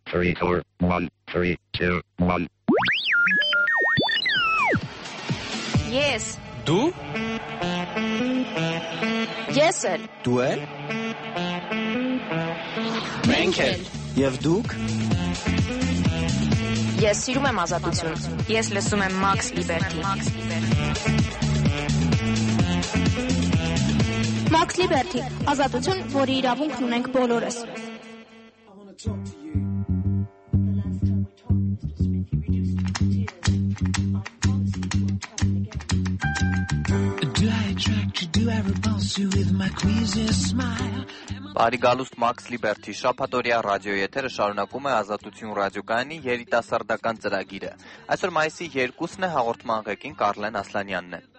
3, 4, 1, 3, 2, 1. Yes. Դու? Ես էլ։ Դու էլ? Մենք էլ։ Եվ դուք? Ես սիրում եմ ազատություն։ Ես լսում եմ Max Liberty։ Max Liberty, ազատություն, որի իրավունքն ունենք բոլորս։ Բարի գալուստ Max Liberty շաբաթօրյա ռադիո եթերը շարունակում է Ազատություն ռադիոկայանի երիտասարդական ծրագիրը։ Այսօր մայիսի 2-ն է, հաղորդման ղեկին Կարլեն Ասլանյանն է։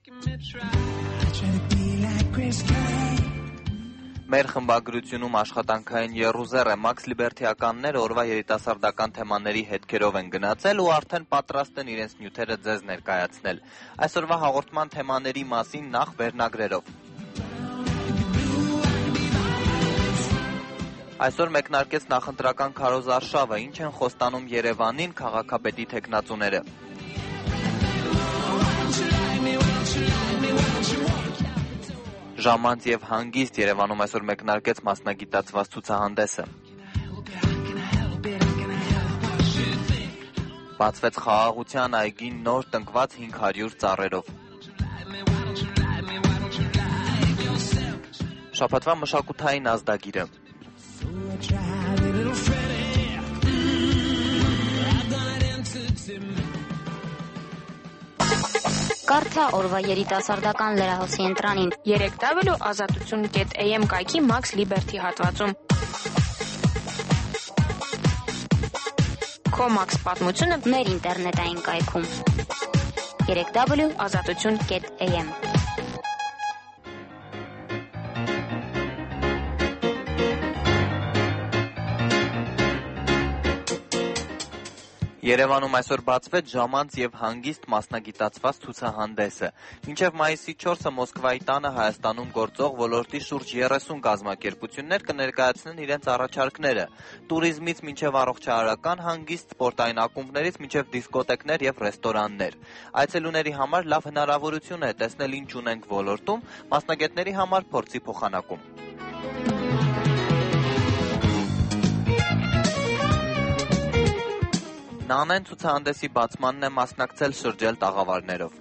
Մեր խմբագրությունում աշխատանքային եռուզեռ է Max Liberty-ականները օրվա երիտասարդական թեմաների հետքերով են գնացել ու արդեն պատրաստ են իրենց նյութերը ձեզ ներկայացնել։ Այսօրվա հաղորդման թեմաների մասին նախ վերնագրերով։ Այսօր մեկնարկեց նախընտրական քարոզարշավը, ինչ են խոստանում Երևանին քաղաքապետի թեկնածուները։ Ժամանց եւ հանգիստ Երևանում այսօր մեկնարկեց մասնագիտացված ցուցահանդեսը։ Բացվեց խաղաղության այգին նոր տնկված 500 ծառերով։ Շաբաթվա մշակութային ազդագիրը։ Կարդա օրվա երիտասարդական լրահոսի ընտրանին 3W ազատություն.am կայքի Max Liberty հատվածում։ Քո Max պատմությունը մեր ինտերնետային կայքում 3W ազատություն.am։ Երևանում այսօր բացվեց ժամանց եւ հանգիստ մասնագիտացված ցուցահանդեսը։ Մինչեւ մայիսի 4-ը Մոսկվայի տանը Հայաստանում գործող ոլորտի շուրջ 30 կազմակերպություններ կներկայացնեն իրենց առաջարկները՝ տուրիզմից մինչեւ առողջարարական հանգիստ, սպորտային ակումբներից մինչեւ դիսկոտեկներ եւ ռեստորաններ։ Այցելուների համար լավ հնարավորություն է տեսնել ինչ ունենք ոլորտում, մասնագետների համար փորձի փոխանակում։ Նանեն ցուցահանդեսի բացմանն է մասնակցել շրջել տաղավարներով։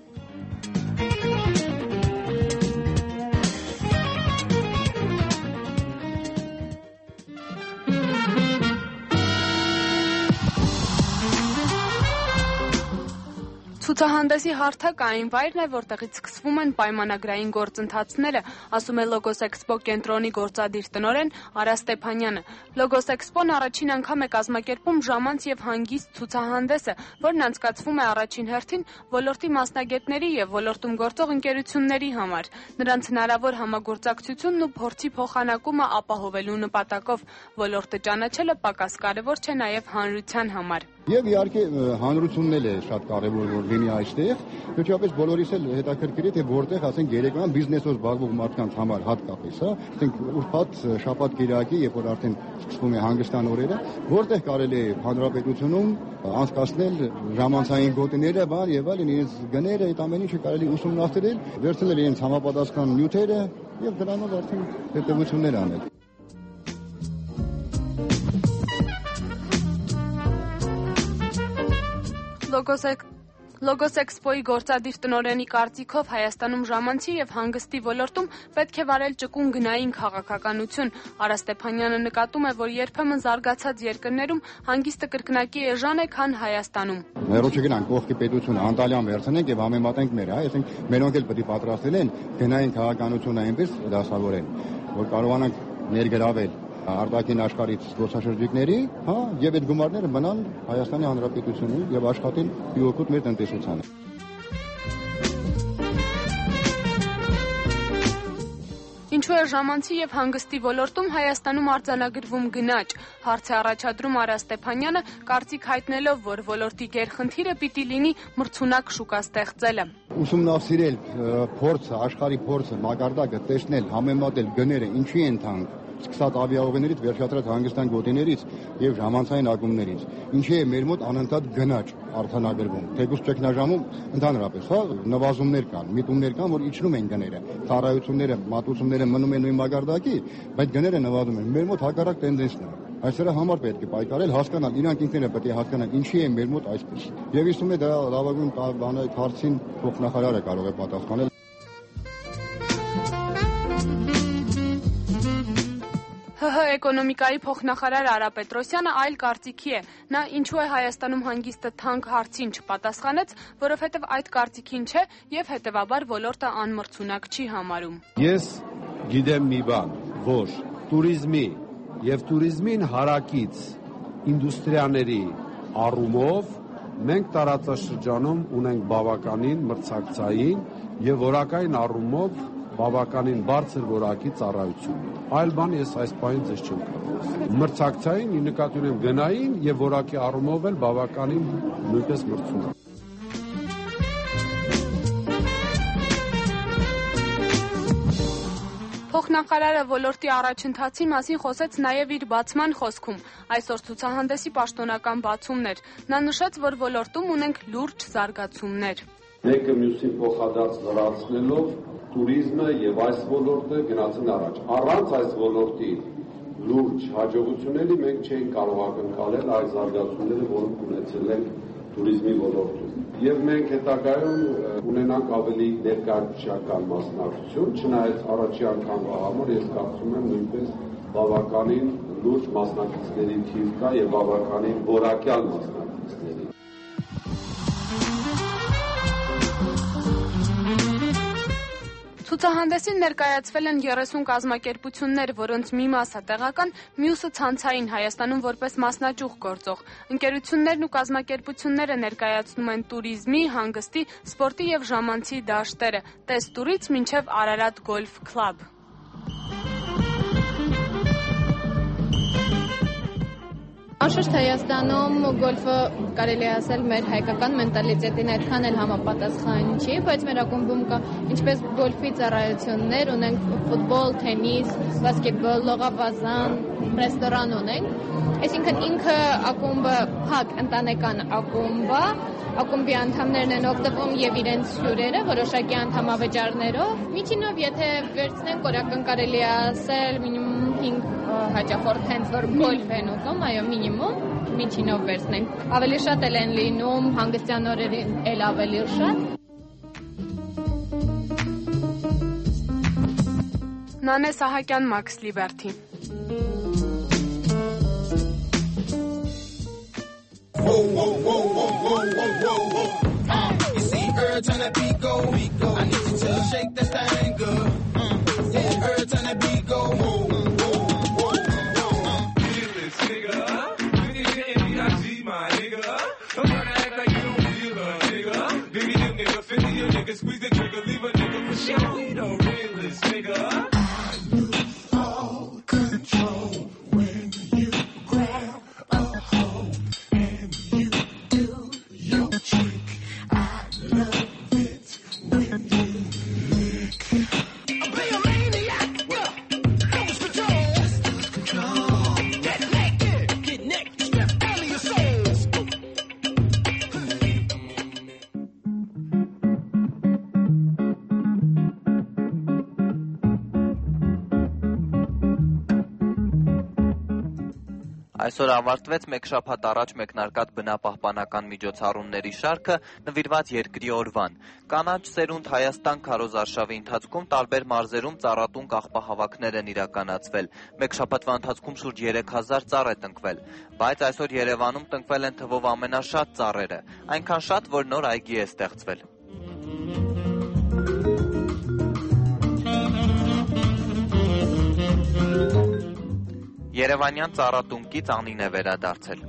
Ցուցահանդեսի հարթակը այն վայրն է, որտեղից սկսվում են պայմանագրային գործընթացները, ասում է Logos Expo կենտրոնի գործադիր տնօրեն Արա Ստեփանյանը։ Logos Expo-ն առաջին անգամ է կազմակերպում ժամանց եւ հանգիստ ցուցահանդեսը, որն անցկացվում է առաջին հերթին ոլորտի մասնագետների եւ ոլորտում գործող ընկերությունների համար։ Նրանց հնարավոր համագործակցությունն ու փորձի փոխանակումը ապահովելու նպատակով ոլորտը ճանաչելը պակաս կարեւոր չէ նաեւ հանրության համար։ Եվ իհարկե հանրությունն էլ է շատ կարևոր որ լինի այստեղ, վերջապես բոլորիս էլ հետաքրքրի թե որտեղ, ասենք, երեկոյան բիզնեսով զբաղվող մարդկանց համար հատկապես, հա, ասենք, ուրբաթ շաբաթ-կիրակի, երբ որ արդեն սկսվում է հանգստյան օրերը, որտեղ կարելի է հանրապետությունում անցկացնել ժամանցային գոտիները, բան եւ այլն, իրենց գները, այդ ամեն ինչը կարելի ուսումնասիրել, վերցնել իրենց համապատասխան նյութերը եւ դրանով արդեն հետեւություններ անել։ Logos Expo-ի գործադիր տնօրենի կարծիքով Հայաստանում ժամանցի եւ հանգստի ոլորտում պետք է վարել ճկուն գնային քաղաքականություն։ Արա Ստեփանյանը նկատում է, որ երբեմն զարգացած երկրներում հանգիստը կրկնակի էժան է, քան Հայաստանում։ Հերո չգնանք կողքի պետությունը անտալյան վերցնենք եւ համեմատենք մեր, հա, այսինքն մենոնք էլ պետք է պատրաստել են գնային քաղաքականությունը այնպես դասավորեն, որ կարողանանք ներգրավել արտաքին աշխարհից զբոսաշրջիկների, հա, եւ այդ գումարները մնան Հայաստանի Հանրապետությունում եւ աշխատեն իօգուտ մեր տնտեսությանը։ Ինչու է ժամանցի եւ հանգստի ոլորտում Հայաստանում արձանագրվում գնաճ։ Հարց է առաջադրում Արա Ստեփանյանը, կարծիք հայտնելով, որ ոլորտի գերխնդիրը պիտի լինի մրցունակ շուկա ստեղծելը։ Ուսումնասիրել փորձը, աշխարհի փորձը, մակարդակը տեսնել, համեմատել գները ինչի են թանկ, սկսած ավիաուղիներից, վերջացրած հանգստյան գոտիներից եւ ժամանցային ակումբներից։ Ինչի է մեր մոտ անընդհատ գնաճ արձանագրվում։ Թեկուզ ճգնաժամում ընդհանրապես նվազումներ կան, միտումներ կան, որ իջնում են գները։ Ծառայությունները, մատուցումները մնում են նույն մակարդակի, բայց գները նվազում են։ Մեր մոտ հակառակ տենդենսն է։ Այսօր համար պետք է պայքարել, հասկանալ, իրանք ինքները պետք է հասկանան, ինչի է մեր մոտ այսպես։ Եվ իսում է դա լավագույն բանը հարցին փոխնախարարը կարող է պատասխանել։ ՀՀ էկոնոմիկայի փոխնախարար Արա Պետրոսյանը այլ կարծիքի է։ Նա ինչու է Հայաստանում հանգիստը թանկ հարցին չպատասխանեց, որովհետև այդ կարծիքին չէ եւ հետեւաբար ոլորտը անմրցունակ չի համարում։ Ես գիտեմ մի բան, որ туриզմի եւ туриզմին հարակից ինդուստրիաների առումով մենք տարածաշրջանում ունենք բավականին մրցակցային եւ որակային առումով բավականին բարձր որակի ծառայություն։ Այլ բան ես այս պահին ձեզ չեմ կարող։ Մրցակցային նկատի ունեմ գնային եւ որակի առումով էլ բավականին նույնպես մրցունակ։ Փոխնախարարը ոլորտի առաջընթացի մասին խոսեց նաև իր բացման խոսքում։ Այսօր ցուցահանդեսի պաշտոնական բացումն էր։ Նա նշեց, որ ոլորտում ունենք լուրջ զարգացումներ։ Մեկը մյուսին փոխադարձ լրացնելով туриզմը եւ այս ոլորտը գնացին առաջ։ Առանց այս ոլորտի լուրջ հաջողությունների մենք չէինք կարող ակնկալել այս զարգացումները, որոնք ունեցել ենք туриզմի ոլորտում։ Եվ մենք հետագայում ունենանք ավելի ներկայացական մասնակցություն, չնայած առաջի անգամվա համար ես կարծում եմ նույնպես բավականին լուրջ մասնակիցների թիվ կա եւ բավականին որակյալ մասնակիցների։ Ցուցահանդեսին ներկայացվել են 30 կազմակերպություններ, որոնց մի մասը տեղական, մյուսը ցանցային Հայաստանում որպես մասնաճյուղ գործող։ Ընկերություններն ու կազմակերպությունները ներկայացնում են туриզմի, հանգստի, սպորտի եւ ժամանցի դաշտերը՝ տեստուրից մինչեւ Արարատ գոլֆ քլաբ։ Անշուշտ Հայաստանում գոլֆը կարելի է ասել մեր հայկական մենտալիտետին այդքան էլ համապատասխան չի, բայց մեր ակումբում կա ինչպես գոլֆի ծառայություններ, ունենք ֆուտբոլ, թենիս, բասկետբոլ, լողավազան, ռեստորան ունենք։ Այսինքն ինքը ակումբը փակ ընտանեկան ակումբ է, ակումբի անդամներն են օգտվում եւ իրենց հյուրերը որոշակի անդամավճարներով։ Միջինով եթե վերցնենք օրական կարելի է ասել մինիմում 5 հաճախորդ հենց որ գոլֆ են ուտում, այո մինիմում միջինով վերցնենք։ Ավելի շատ էլ են լինում հանգստյան օրերին էլ ավելի շատ։ Նանե Սահակյան, Մաքս Լիբերթի։ You see, every time that beat go, I need you to shake that thing good. Yeah, every time that beat go, fearless nigga, N-E-I-G, my nigga. Don't try to act like you don't feel a nigga. Baby, them nigga, 50 a nigga, squeeze the trigger, leave a nigga for sure. We the realest nigga. All control when you grab a hold and you do your trick. I love it when you lick. I'll be a maniac, lose control. Just lose control. Get naked, strip all of your souls. Այսօր ավարտվեց մեկ շաբաթ առաջ մեկնարկած բնապահպանական միջոցառումների շարքը նվիրված երկրի օրվան։ Կանաչ սերունդ Հայաստան քարոզարշավի ընթացքում տարբեր մարզերում ծառատուն կաղպահավաքներ են իրականացվել։ Մեկ շաբաթվա ընթացքում շուրջ 3000 ծառ է տնկվել, բայց այսօր Երևանում տնկվել են թվով ամենաշատ ծառերը, այնքան շատ, որ նոր այգի է ստեղծվել։ Երևանյան ծառատունկից անին է վերադարձել։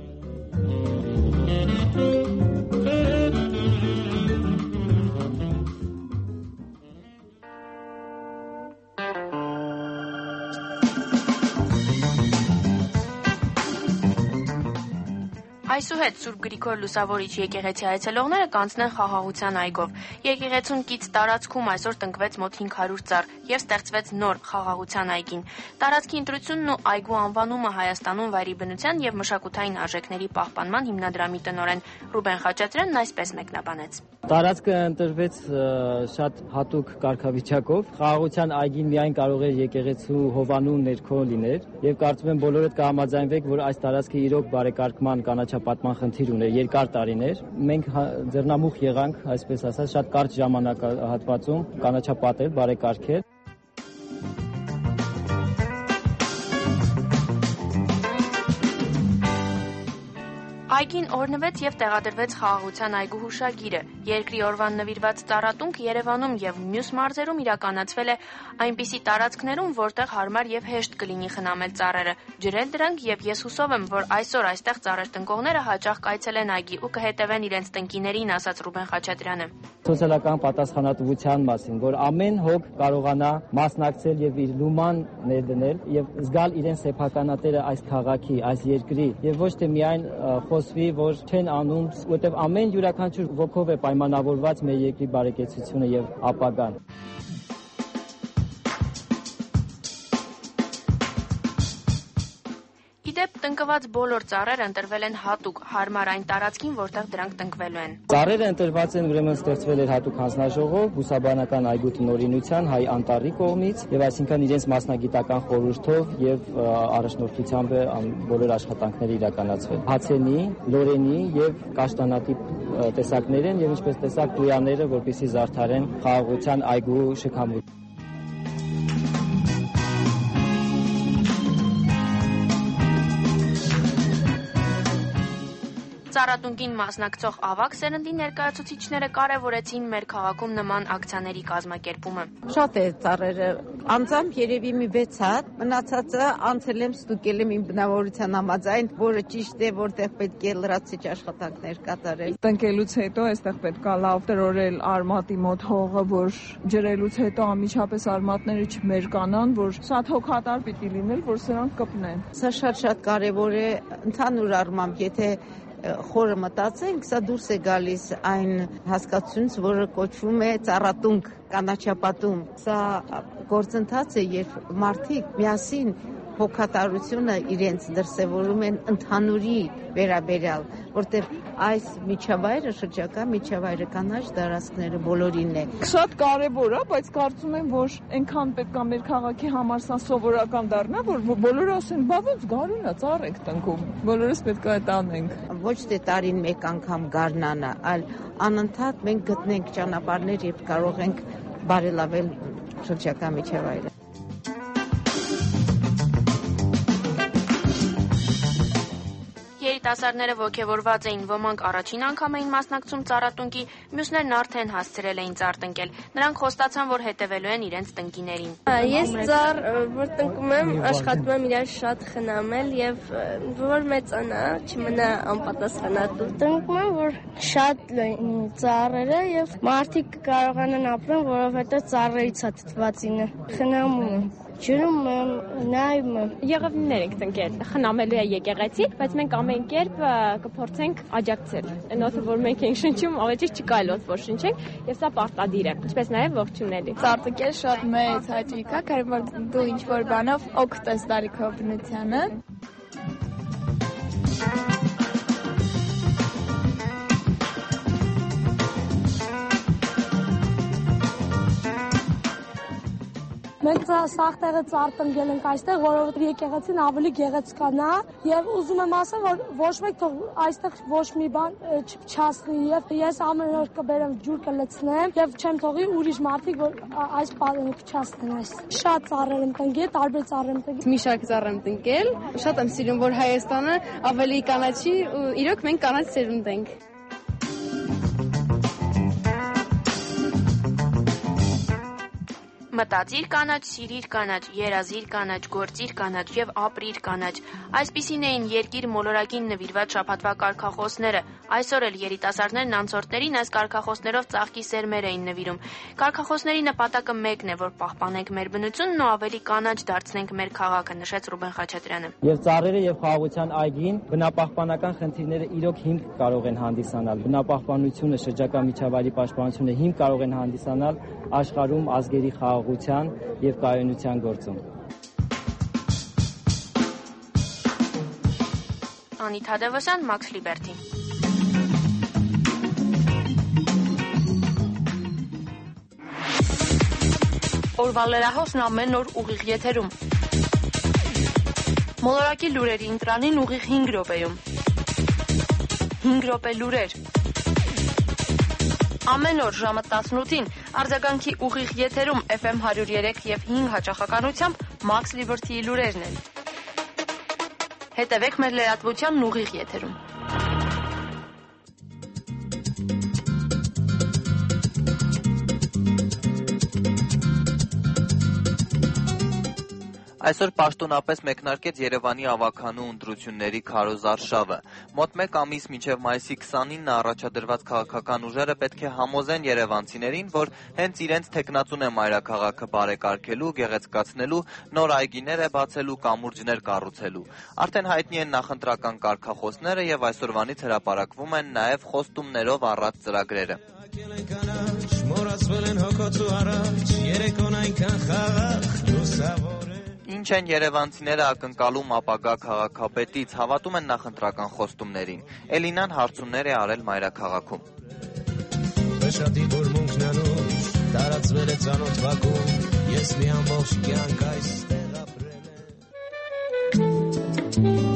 Այսուհետ Սուրբ Գրիգոր Լուսավորիչ եկեղեցի այցելողները կանցնեն խաղաղության այգով։ Եկեղեցուն կից տարածքում այսօր տնկվեց մոտ 500 ծառ եւ ստեղծվեց նոր խաղաղության այգին։ Տարածքի ընտրությունն ու այգու անվանումը Հայաստանում վայրի բնության եւ մշակութային արժեքների պահպանման հիմնադրամի տնօրեն Ռուբեն Խաչատրյանն այսպես մեկնաբանեց։ Տարածքը ընտրվեց շատ հատուկ կարգավիճակով։ Խաղաղության այգին միայն կարող է եկեղեցու հովանու ներքո լիներ եւ կարծում եմ բոլորդ կհամաձայնվեք, որ այս տարածքը իրոք բարեկարգման կանաչապատման խնդիր ուներ երկար տարիներ։ Մենք ձեռնամուխ եղանք, այսպես ասած, շատ կարճ ժամանակահատվածում կանաչապատել, բարեկարգել։ Այգին օրնվեց եւ տեղադրվեց խաղաղության այգու հուշագիրը։ Երկրի օրվան նվիրված ծառատունք Երևանում եւ մյուս մարզերում իրականացվել է այնպիսի տարածքներում, որտեղ հարմար եւ հեշտ կլինի խնամել ծառերը։ Ջրել դրանք եւ ես հուսով եմ, որ այսօր այստեղ ծառեր տնկողները հաճախ կայցելեն այգի ու կհետևեն իրենց տնկիներին, ասաց Ռուբեն Խաչատրյանը։ Սոցիալական պատասխանատվության մասին, որ ամեն հոգ կարողանա մասնակցել եւ իր լուման ներդնել եւ զգալ իրեն սեփականատերը այս քաղաքի, այս երկրի եւ ոչ թե միայն խոսվի, որ չեն անում, որտեղ ամեն յուրաքանչյուր ոգով է պայմանավորված մեր երկրի բարեկեցությունը եւ ապագան։ Իդեպ տնկված բոլոր ծառերը ընտրվել են հատուկ, հարմար այն տարածքին, որտեղ դրանք տնկվելու են։ Ծառերը ընտրված են, ուրեմն ստեղծվել էր հատուկ հանձնաժողով բուսաբանական այգու տնօրինության Հայ Անտառի կողմից եւ այսինքն իրենց մասնագիտական խորհրդով եւ առաջնորդությամբ բոլոր աշխատանքները իրականացվել։ Հացենի, լորենի եւ կաշտանատի տեսակներ են եւ ինչպես տեսակ տույաները, որպեսզի զարդարեն խաղաղության այգու շքամուտը։ Ծառատունկին մասնակցող ավագ սերնդի ներկայացուցիչները կարևորեցին մեր քաղաքում նման ակցիաների կազմակերպումը։ Շատ է ծառերը, անձամբ երևի մի 6 հատ, մնացածը անցել եմ ստուգել եմ իմ բնավորության համաձայն, որը ճիշտ է, որտեղ պետք է լրացիչ աշխատանքներ կատարել։ Տնկելուց հետո այստեղ պետք է լավ տրորել արմատի մոտ հողը, որ ջրելուց հետո անմիջապես արմատները չմերկանան, որ շատ հոգատար պիտի լինել, որ սրանք կպնեն։ Սա շատ կարևոր է ընդհանուր առմամբ, եթե խորը մտածենք, սա դուրս է գալիս այն հասկացությունից, որը կոչվում է ծառատունք, կանաչապատում։ Սա գործընթաց է, երբ մարդիկ միասին հոգատարությունը իրենց դրսևորում են ընդհանուրի վերաբերյալ, որտեղ այս միջավայրը, շրջակա միջավայրը, կանաչ տարածքները բոլորին է։ Շատ կարևոր է, բայց կարծում եմ, որ այնքան պետք է մեր քաղաքի համար սա սովորական դառնա, որ բոլորը ասեն, բա ոնց գարուն է, ծառ եք տնկում։ Բոլորս պետք է այդ անենք։ Ոչ թե տարին մեկ անգամ գարնանա, այլ անընդհատ մենք գտնենք ճանապարհներ, երբ կարող ենք բարելավել շրջակա միջավայրը։ Երիտասարդները ոգևորված էին, ոմանք առաջին անգամ էին մասնակցում ծառատունկի, մյուսներն արդեն հասցրել էին ծառ տնկել։ Նրանք խոստացան, որ հետևելու են իրենց տնկիներին։ Ես ծառ, որ տնկում եմ, աշխատում եմ իրար շատ խնամել եւ որ մեծանա, չմնա անպատասխանատու։ Տնկում եմ, որ շատ լինի ծառերը եւ մարդիկ կարողանան ապրեն, որովհետեւ ծառերից է թթվածինը։ Խնամում եմ։ Ջրում նայում եմ։ Եղևնիներ ենք տնկել, խնամելու է եկեղեցի, բայց մենք ամեն կերպ կփորձենք աջակցել։ Այնօթը, որ մենք ենք շնչում, ավելի չկա այլոց, որ շնչենք, եւ սա պարտադիր է, ինչպես նաեւ ողջունելի։ Ծառ տնկել շատ մեծ հաճույք է, քանի որ դու ինչ-որ բանով օգտես ես տարիքով բնությանը։ Մենք սաղ տեղը ծառ տնկել ենք այստեղ, որովհետև եկեղեցին ավելի գեղեցկանա եւ ուզում եմ ասել, որ ոչ մեկ թող այստեղ ոչ մի բան չփչացնի եւ ես ամեն օր կբերեմ ջուր կլցնեմ եւ չեմ թողի ուրիշ մարդիկ որ այս բանը փչացնեն այս։ Շատ ծառեր եմ տնկել, տարբեր ծառեր եմ տնկել։ Մի շարք ծառ եմ տնկել, շատ եմ սիրում, որ Հայաստանը ավելի կանաչի ու իրոք մենք կանաչ սերունդ ենք։ Մտածիր կանաչ, սիրիր կանաչ, երազիր կանաչ, գործիր կանաչ եւ ապրիր կանաչ։ Այսպիսին էին երկիր մոլորակին նվիրված շաբաթվա կարգախոսները։ Այսօր էլ երիտասարդներն անցորդներին այս կարգախոսներով ծաղկի սերմեր էին նվիրում։ Կարգախոսների նպատակը մեկն է, որ պահպանենք մեր բնությունն ու ավելի կանաչ դարձնենք մեր քաղաքը, նշեց Ռուբեն Խաչատրյանը։ Եվ ծառերը եւ խաղաղության այգին բնապահպանական խնդիրները իրոք հիմք կարող են հանդիսանալ։ Բնապահպանությունը, շրջակա միջավայրի պաշտպանությունը հիմք կարող են հանդիսանալ աշխարհում ազգերի խաղաղության եւ կայունության գործում։ Անիտ Հադևոսյան, Մաքս Լիբերթի։ Օրվա լրահոսն ամեն օր ուղիղ եթերում։ Մոլորակի լուրերի ընտրանին ուղիղ 5 րոպեում։ 5 րոպե լուրեր։ Ամեն օր ժամը 18-ին արձագանքի ուղիղ եթերում FM 103 եւ 5 հաճախականությամբ Մաքս Լիբերթիի լուրերն են։ Հետևեք մեր լրատվությանն ուղիղ եթերում։ Այսօր պաշտոնապես մեկնարկեց Երևանի ավագանու ընտրությունների քարոզարշավը։ Մոտ 1 ամիս մինչև մայիսի 29-ը առաջադրված քաղաքական ուժերը պետք է համոզեն երևանցիներին, որ հենց իրենց թեկնածուն է մայրաքաղաքը բարեկարգելու, գեղեցկացնելու, նոր այգիներ է բացելու, կամուրջներ կառուցելու։ Արդեն հայտնի են նախընտրական կարգախոսները եւ այսօրվանից հրապարակվում են նաեւ խոստումներով առած ծրագրերը։ Ինչ են երևանցիները ակնկալում ապագա քաղաքապետից, հավատում են նախընտրական խոստումներին։ Էլինան հարցումներ է արել մայրաքաղաքում։ Վշատի բուրմունքն անուշ, տարածվել է ծանոթ վակում, ես մի ամբողջ կյանք այստեղ ապրել եմ։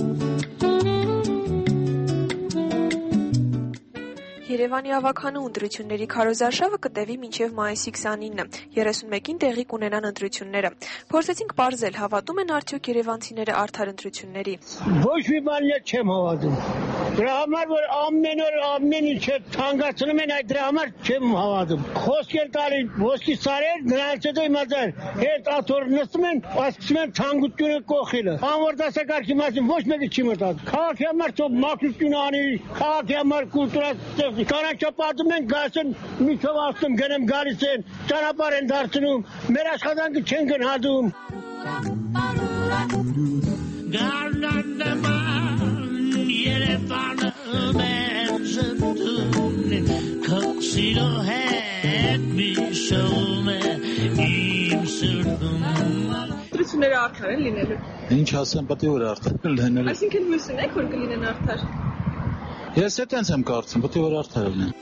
Երևանի ավագանու ընտրությունների քարոզարշավը կտևի մինչև մայիսի 29-ը, 31-ին տեղի կունենան ընտրությունները։ Փորձեցինք պարզել, հավատում են արդյոք երևանցիները արդար ընտրությունների։ Ոչ մի բան չեմ հավատում։ Դրա համար որ ամեն օր ամեն ինչը թանկացնում են, այդ դրա համար չեմ հավատում։ Խոսքեր տալի ոսկի սարեր, նրանց հետո իմացար, հետ աթոռ նստում են, ասում են թանկությունը կողելը։ Անոր դասակարգի մասին ոչ մեկը չի մտածում։ Քաղաքի համար թող մաքրություն անի, քաղաքի համար կուլտուրա կանաչապատում են գասեն միջով աստում գնեմ գալիս են, ճանապարհ են դարձնում, մեր աշխատանքը չեն գնահատում։ Ընտրությունները արդար են լինելու։ Ինչ ասեմ, պետք է որ արդար լինելու։ Այսինքն հույս ունեք, որ կլինեն արդար։ Ես այդպես եմ կարծում, պետք է որ արդար լինեն։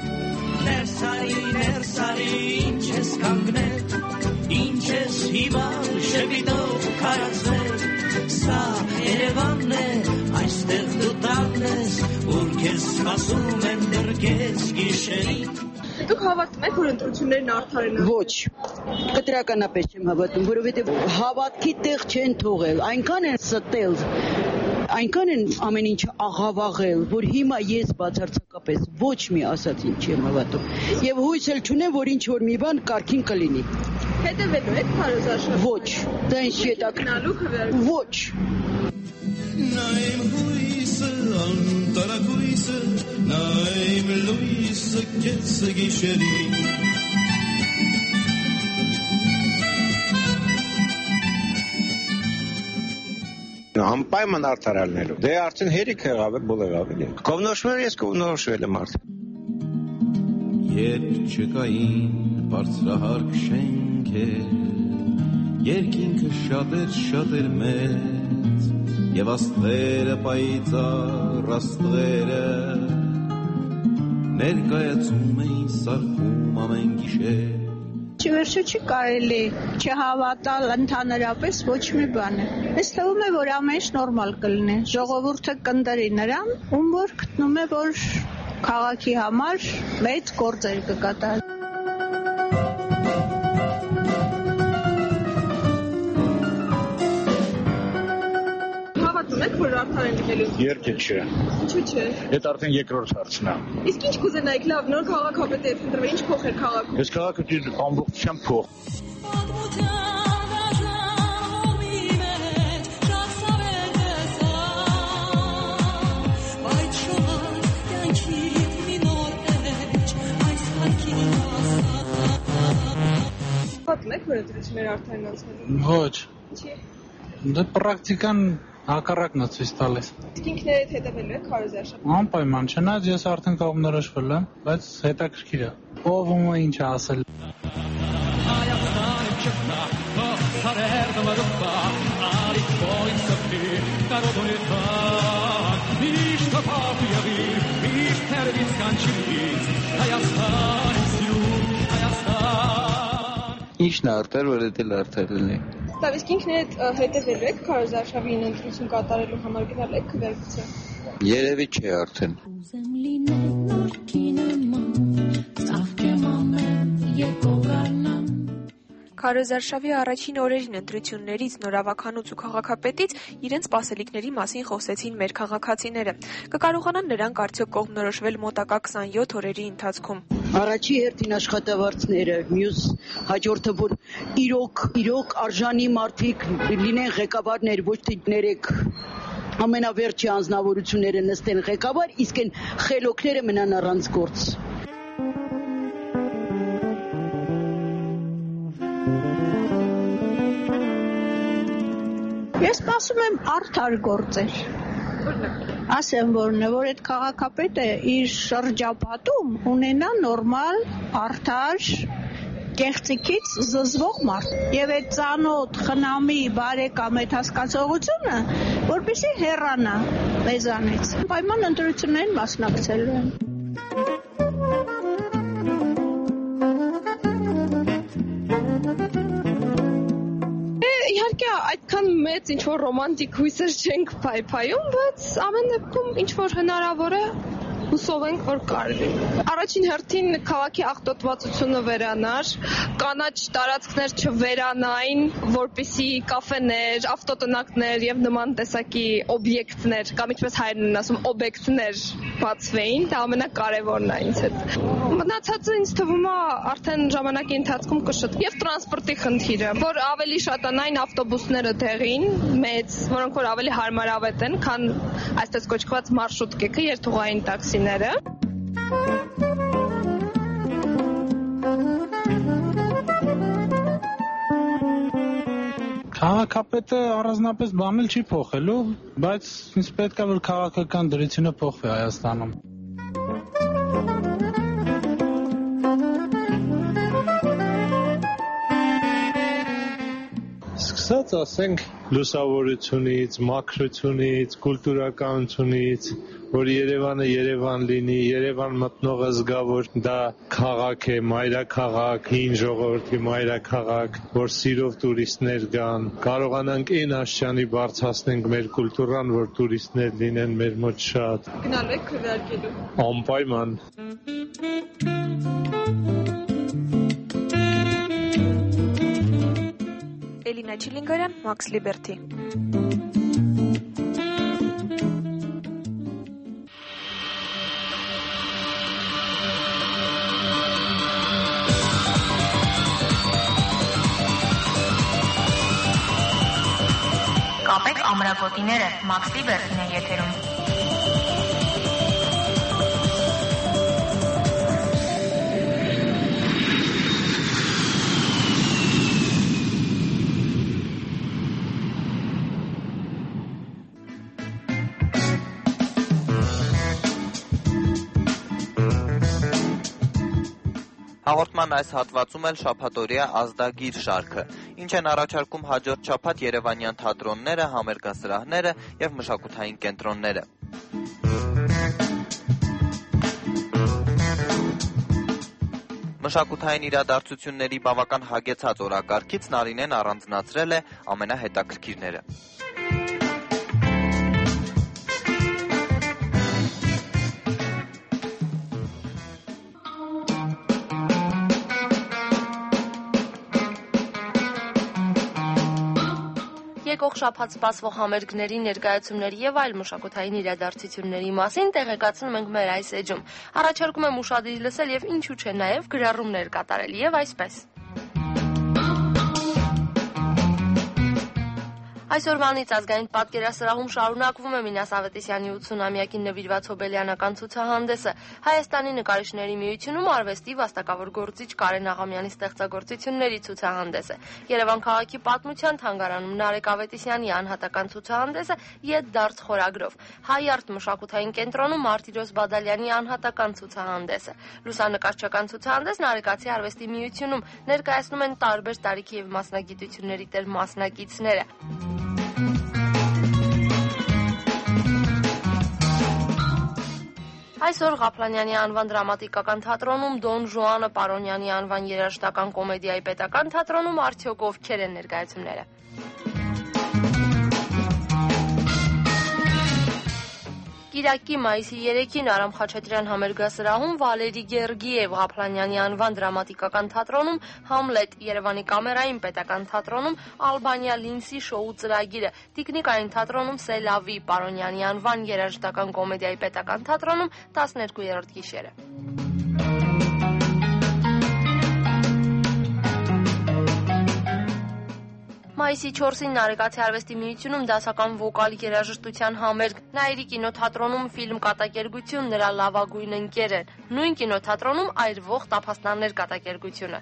Ներսարի, ինչ ես կանգնել, ինչ ես հիվար, շեպիտով կարացվել, սա Երևանն է, այստեղ դու տանն ես, որ քեզ սպասում են դեռ քեզ գիշերին։ Դուք հավատում եք, որ ընտրություններն արդար են։ Ոչ, կտրականապես չեմ հավատում, որովհետև հավատքի տեղ չեն թողել, այնքան են ստել, այնքան են ամեն ինչ աղավաղել, որ հիմա ես բացարձակապես ոչ մի ասածին չեմ հավատում։ Եվ հույս էլ չունեմ, որ ինչ որ մի բան կարգին կլինի։ Հետևելու եք քարոզարշավին։ Ոչ, դա ինչ հետաքրքիր։ Ոչ։ Նայեմ հույսը, անտարակույսը, նայեմ լույսը քեզ գիշերին։ Անպայման արդարալնելու։ Դե արդեն հերիք եղավ է, բոլ եղավ էլի։ Կողնորոշվել ես կողնորոշվել եմ արդեն։ Երբ չկային բարձրահարկ շենքեր, երկինքը շատ էր մեծ, եւ աստղերը պայծառ աստղերը ներկայացում էին սարքում ամեն գիշեր։ Չվերջո չի կարելի չհավատալ ընդհանրապես ոչ մի բան է։ Ես թվում է, որ ամեն ինչ նորմալ կլինի։ Ժողովուրդը կընտրի նրան, ում որ գտնում է, որ քաղաքի համար մեծ գործեր կկատարի։ Պատմում եք, որ արդար են գնելու։ Երկե չէ։ Ինչու՞ չէ։ Այդ արդեն երկրորդ հարցն է։ Իսկ ինչ կուզենայիք, լավ, նոր քաղաքապետ է ընտրվել, ինչ փոխեր քաղաքում։ Այս քաղաքը ամբողջությամբ փոխ։ Պատմում եք, որ ընտրությունները արդեն անցնելու։ Ոչ։ Ինչի՞։ Դա պրակտիկան հակառակն է ցույց տալիս։ Իսկ ինքներդ հետևելու եք քարոզարշավին։ Անպայման, չնայած ես արդեն կողմնորոշվել եմ, բայց հետաքրքիր է։ Ով ում ինչ է ասել։ Ինչն է արդար, որ դա արդար լինի։ Լավ, իսկ ինքներդ հետևելու եք քարոզարշավին ընտրություն կատարելու համար գնալ եք քվեարկության։ Երևի չէ արդեն։ Ուզեմ լինել նոր կինոման, ծաղկեմ ամեն երկողանամ։ Քարոզարշավի առաջին օրերին ընտրություններից, նորավականուց ու քաղաքապետից իրենց սպասելիքների մասին խոսեցին մեր քաղաքացիները։ Կկարողանան նրանք արդյոք կողմնորոշվել մոտակա 27 օրերի ընթացքում։ Առաջի հերթին աշխատավարձները, մյուս հաջորդը, որ իրոք արժանի մարդիկ լինեն ղեկավարներ, ոչ թե ներեք ամենավերջի անձնավորությունները նստեն ղեկավար, իսկ այն խելոքները մնան առանց գործ։ Ես սպասում եմ արդար գործեր։ Ասեմ որն է, որ այդ քաղաքապետը իր շրջապատում ունենա նորմալ, արդար, կեղծիքից զզվող մարդ։ Եվ այդ ծանոթ, խնամի, բարեկամ այդ հասկացողությունը, որպեսզի հեռանա մեզանից։ Պայման ընտրություններին մասնակցելու եմ։ Իհարկե այդքան մեծ ինչ-որ ռոմանտիկ հույսեր չենք փայփայում, բայց ամեն դեպքում ինչ-որ հնարավոր է հուսով ենք, որ կարելի։ Առաջին հերթին քաղաքի աղտոտվածությունը վերանար, կանաչ տարածքներ չվերանային, որպեսզի կաֆեներ, ավտոտնակներ եւ նման տեսակի օբյեկտներ, կամ ինչպես հայերեն են ասում, օբյեկտներ բացվեին, դա ամենակարևորն է ինձ հետ։ Մնացածը ինձ թվում է արդեն ժամանակի ընթացքում կշտկի եւ տրանսպորտի խնդիրը, որ ավելի շատանային ավտոբուսները դեղին, մեծ, որոնք որ ավելի հարմարավետ են, քան այսպես կոչված մարշրուտկեքը, երթուղային տաքսիները։ Քաղաքապետը առանձնապես բան չի փոխելու, բայց ինձ պետք է որ քաղաքական դրությունը փոխվի Հայաստանում։ Սկսած ասենք լուսավորությունից, մաքրությունից, կուլտուրականությունից, որ Երևանը Երևան լինի, Երևան մտնողը զգա, որ դա քաղաք է, մայրաքաղաք, հին ժողովրդի մայրաքաղաք, որ սիրով տուրիստներ գան, կարողանանք այն աշճանի բարձրացնենք մեր կուլտուրան, որ տուրիստներ լինեն մեր մոտ շատ։ Գնալ եք քվեարկելու։ Անպայման։ Էլինա Չիլինգարյան, Մաքս Լիբերթի։ Կապեք ամրագոտիները, Մաքս Լիբերթին է եթերում։ Հաղորդման այս հատվածում էլ շաբաթօրյա ազդագիր շարքը, ինչ են առաջարկում հաջորդ շաբաթ երևանյան թատրոնները, համերգասրահները և մշակութային կենտրոնները։ Մշակութային իրադարձությունների բավական հագեցած օրակարգից Նարինեն առանձնացրել է ամենահետաքրքիրները։ եկող շաբաթ սպասվող համերգների, ներկայացումների եւ այլ մշակութային իրադարձությունների մասին տեղեկացնում ենք մեր այս էջում։ Առաջարկում եմ ուշադիր լսել եւ ինչու՞ չէ նաեւ գրառումներ կատարել եւ այսպես։ Այսօրվանից ազգային պատկերասրահում շարունակվում է Մինաս Ավետիսյանի 80-ամյակին նվիրված հոբելյանական ցուցահանդեսը։ Հայաստանի նկարիչների միությունում արվեստի վաստակավոր գործիչ Կարեն Աղամյանի ստեղծագործությունների ցուցահանդեսը։ Երևան քաղաքի պատմության թանգարանում Նարեկ Ավետիսյանի անհատական ցուցահանդեսը Ետ դարձ խորագրով։ Հայ արտ մշակութային կենտրոնում Մարտիրոս Բադալյանի անհատական ցուցահանդեսը։ Լուսանկարչական ցուցահանդեսն Արեգացի արվեստի միությունում ներկայացնում են տարբեր տարիքի եւ մասնագիտությունների տեր մասնակիցները։ Այսօր Ղափլանյանի անվան դրամատիկական թատրոնում Դոն Ժուանը, Պարոնյանի անվան երաժշտական կոմեդիայի պետական թատրոնում արդյոք ովքեր են ներկայացումները։ Կիրակի մայիսի 3-ին Արամ Խաչատրյան համերգասրահում Վալերի Գերգիև Ղափլանյանի անվան դրամատիկական թատրոնում Համլետ, Երևանի կամերային պետական թատրոնում Ալբանիա Լինսի շոու ծրագիրը, Տիկնիկային թատրոնում Սելավի, Պարոնյանի անվան երաժշտական կոմեդիայի պետական թատրոնում 12-րդ գիշերը։ Մայիսի 4-ին Նարեկացի արվեստի միությունում դասական վոկալ երաժշտության համերգ, Նաիրի կինոթատրոնում ֆիլմ կատակերգություն նրա լավագույն ընկերը, նույն կինոթատրոնում այրվող տափաստաններ կատակերգությունը։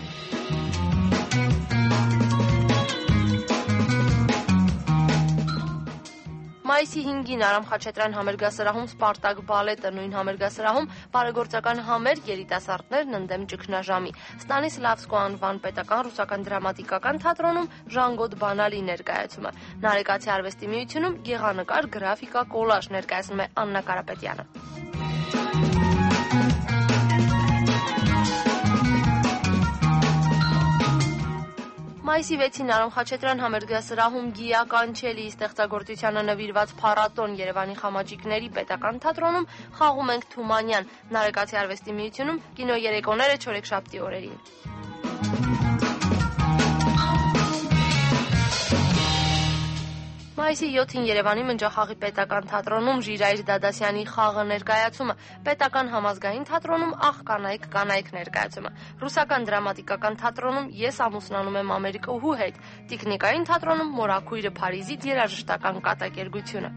Մայիսի 5-ին Արամ Խաչատրյան համերգասրահում Սպարտակ բալետը, նույն համերգասրահում բարեգործական համերգ երիտասարդներն ընդդեմ ճգնաժամի, Ստանիսլավսկու անվան պետական ռուսական դրամատիկական թատրոնում Ժանգոտ Բանալի ներկայացումը, Նարեկացի արվեստի միությունում գեղանկար գրաֆիկա կոլաժ ներկայացնում է Աննա Կարապետյանը։ Մայիսի 6-ին Արամ Խաչատրյան համերգասրահում Գիա Կանչելի ստեղծագործությանը նվիրված փառատոն Երևանի խամաճիկների պետական թատրոնում խաղում ենք Թումանյան, Նարեկացի արվեստի միությունում կինոերեկոները չորեքշաբթի օրերին։ Մայիսի 7-ին Երևանի Մնջախաղի պետական թատրոնում Ժիրայր Դադասյանի խաղը ներկայացումը, պետական համազգային թատրոնում Ախ կանայք ներկայացումը, ռուսական դրամատիկական թատրոնում Ես ամուսնանում եմ Ամերիկոհու հետ, Տիկնիկային թատրոնում Մորաքույրը Փարիզից երաժշտական կատակերգությունը։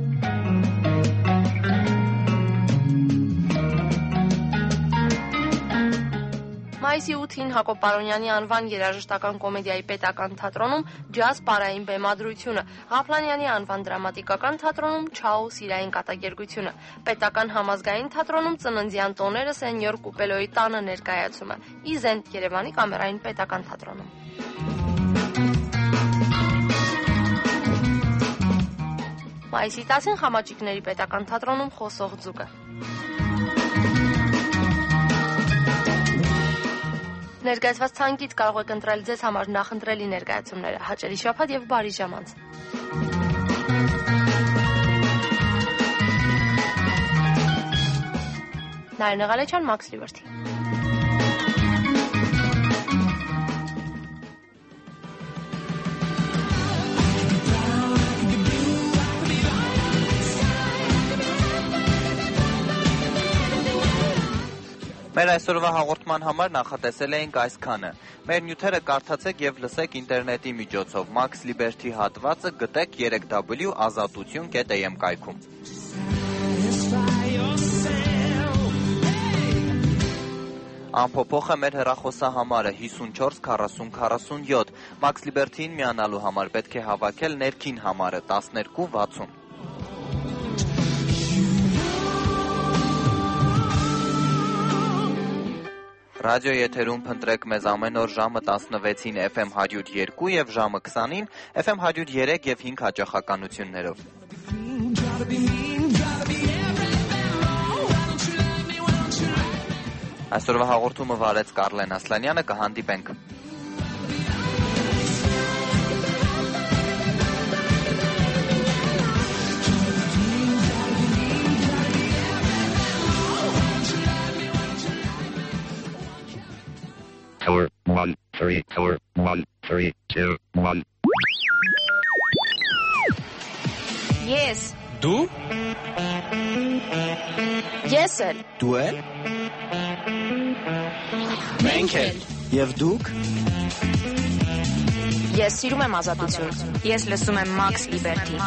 Մայիսի 8-ին Հակոբ Պարոնյանի անվան երաժշտական կոմեդիայի պետական թատրոնում ջազ պարային բեմադրությունը, Ղափլանյանի անվան դրամատիկական թատրոնում Չաո սիրային կատակերգությունը, պետական համազգային թատրոնում ծննդյան տոները Սենյոր Կուպելոյի տանը ներկայացումը, Իզեն Երևանի կամերային պետական թատրոնում։ Մայիսի 10-ին Խամաճիկների պետական թատրոնում Խոսող ձուկը։ Ներկայացված ցանկից կարող եք ընտրել ձեզ համար նախընտրելի ներկայացումները, հաճելի շաբաթ եւ բարի ժամանց։ Նարինե Ղալեչյան, Max Liberty։ Մեր այսօրվա հաղորդման համար նախատեսել էինք այսքանը։ Մեր նյութերը կարդացեք եւ լսեք ինտերնետի միջոցով։ Max Liberty հատվածը գտեք 3w.azatutun.am կայքում։ Ամփոփող է մեր հեռախոսահամարը 54 40 47։ Max Liberty-ին միանալու համար պետք է հավաքել ներքին համարը 12 60։ Ռադիո եթերում փնտրեք մեզ ամեն օր ժամը 16-ին FM 102 եւ ժամը 20-ին FM 103 եւ 5 հաճախականություններով։ Այսօրվա հաղորդումը վարեց Կարլեն Ասլանյանը, կհանդիպենք։ Tower 1 3 Tower 1 3 2 1 Ես։ Դու։ Ես էլ։ Դու էլ։ Մենք էլ։ Եվ դուք։ Ես սիրում եմ ազատություն։ Ես լսում եմ Max Liberty։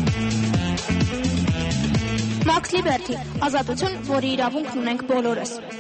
Max Liberty, ազատություն, որի իրավունքն ունենք բոլորս։